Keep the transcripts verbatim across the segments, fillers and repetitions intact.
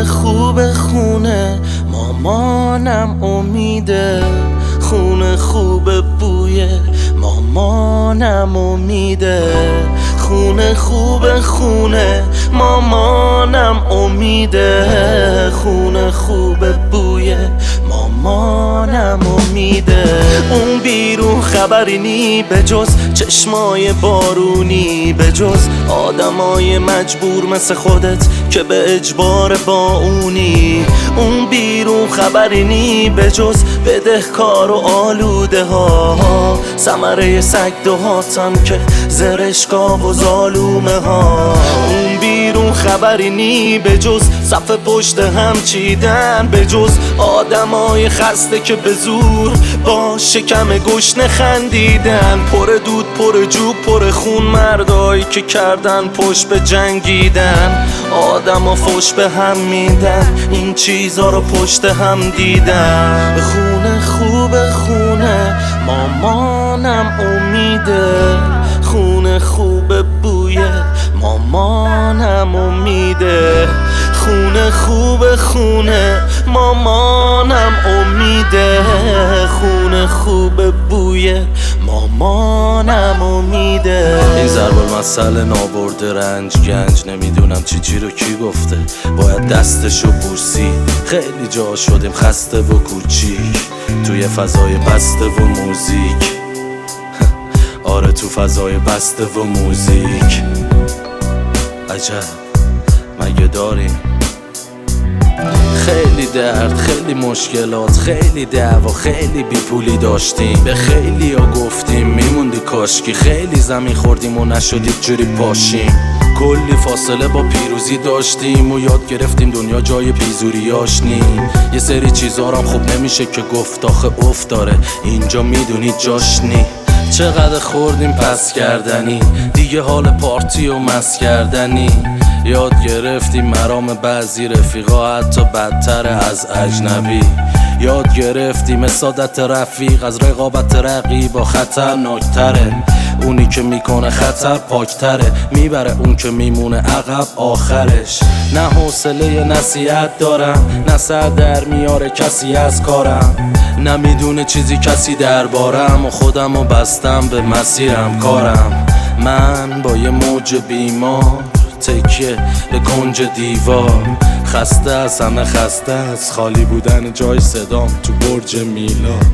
خوب خوب خونه مامانم امیده، خونه خوب بوی مامانم امیده، خونه خوب خونه مامانم امیده، خونه خوب بوی مامانم امیده. اون بیرون خبری نی به جز چشمای بارونی، به جز آدمای مجبور مثل خودت که به اجبار با اونی. اون بیرون خبری نی به جز بدهکار و آلوده ها، ثمره سگ دهاتم که زرشکا و ظالومه ها. اون بیرون خبری نی به جز صف پشت هم چیدن، به جز آدمای خسته که به زور با شکم گشنه خندیدن. پر دود پر جوب پر خون مردایی که کردن پشت به جنگیدن، آدما فوش به هم میدن، این چیزا رو پشت هم دیدن. خونه خوب خونه مامانم امیده، خونه خوب بوی مامانم امیده، خونه خوب خونه مامانم امیده، خونه خوب بوی مامانم امیده. این ضرب المثل نابرده رنج گنج، نمیدونم چی چی رو کی گفته، باید دستشو بوسی. خیلی جا شدیم خسته و کوچیک توی فضای بسته و موزیک. آره تو فضای بسته و موزیک. عجب مگه داریم؟ خیلی درد، خیلی مشکلات، خیلی دعوا، خیلی بیپولی داشتیم، به خیلی ها گفتیم میموندی کاشکی، خیلی زمین خوردیم و نشدید جوری پاشیم. کلی فاصله با پیروزی داشتیم و یاد گرفتیم دنیا جای بیزوریاش نیم. یه سری چیزا هم خوب نمیشه که گفت، آخه افت داره اینجا میدونی جاش نی. چقدر خوردیم پس کردنی، دیگه حال پارتی و مس کردنی. یاد گرفتیم مرام بعضی رفیقا حتی بدتر از اجنبی. یاد گرفتیم سعادت رفیق از رقابت رقیبا خطرناکتره. اونی که میکنه خطر پاکتره، میبره اون که میمونه عقب آخرش. نه حوصله نصیحت دارم، نه سر در میاره کسی از کارم، نمیدونه چیزی کسی دربارم و خودمو بستم به مسیرم کارم. من با یه موج بیمار تکیه به کنج دیوار، خسته از همه خسته از خالی بودن جای صدام تو برج میلاد.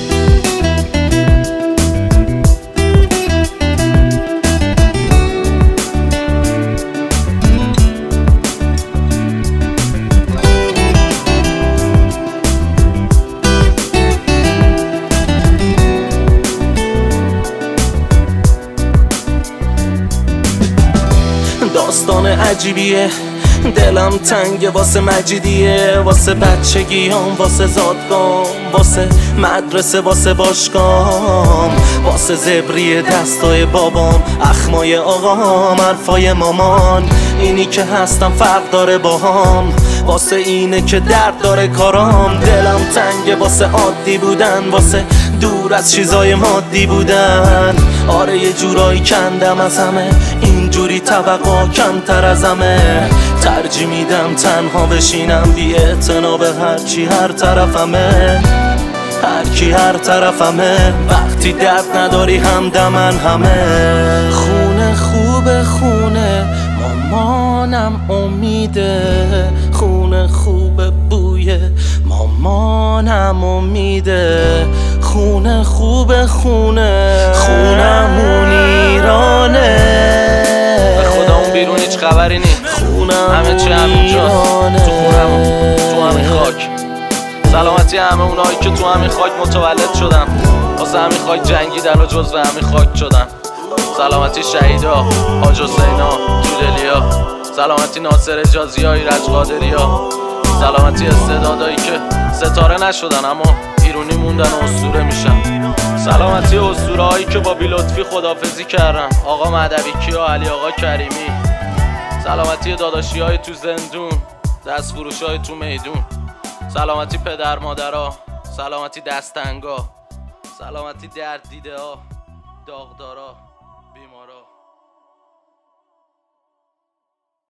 داستان عجیبیه، دلم تنگه واسه مجیدیه، واسه بچگیام، واسه زادگام، واسه مدرسه، واسه باشگام، واسه زبری دستای بابام، اخمای آقام، حرفای مامان. اینی که هستم فرق داره باهام، واسه اینه که درد داره کارام. دلم تنگه واسه عادی بودن، واسه دور از چیزای مادی بودن. آره یه جورایی کندم از همه، اینجوری طبقا کمتر از همه. ترجیح میدم تنها بشینم بی اعتنا به هرچی هر طرفمه، هرکی هر طرفمه. وقتی درد نداری همدمن همه. خونه خوب خونه مامانم امیده، خونه خوب بوی مامانم امیده، خونه خوب خونه خونمون ایرانه. به خدا اون بیرون هیچ خبری نی، همه چی همینجاست تو خونمون، تو همین خاک. سلامتی همه اونایی که تو همین خاک متولد شدن، واسه همین خاک جنگیدن و جزو همین خاک شدن. سلامتی شهیدا، حاج حسینا، تودلیا، سلامتی ناصر اجازی ها، ایرج قادری ها، سلامتی استعدادایی که ستاره نشدن اما ایرونی موندن و اسطوره میشن. سلامتی اسطوره هایی که با بی لطفی خدافزی کردن، آقا مهدوی کیا، علی آقا کریمی. سلامتی داداشی های تو زندون، دست فروش های تو میدون. سلامتی پدر مادرها، سلامتی دستنگا، سلامتی درد دیده ها، داغدارا، بیمارا.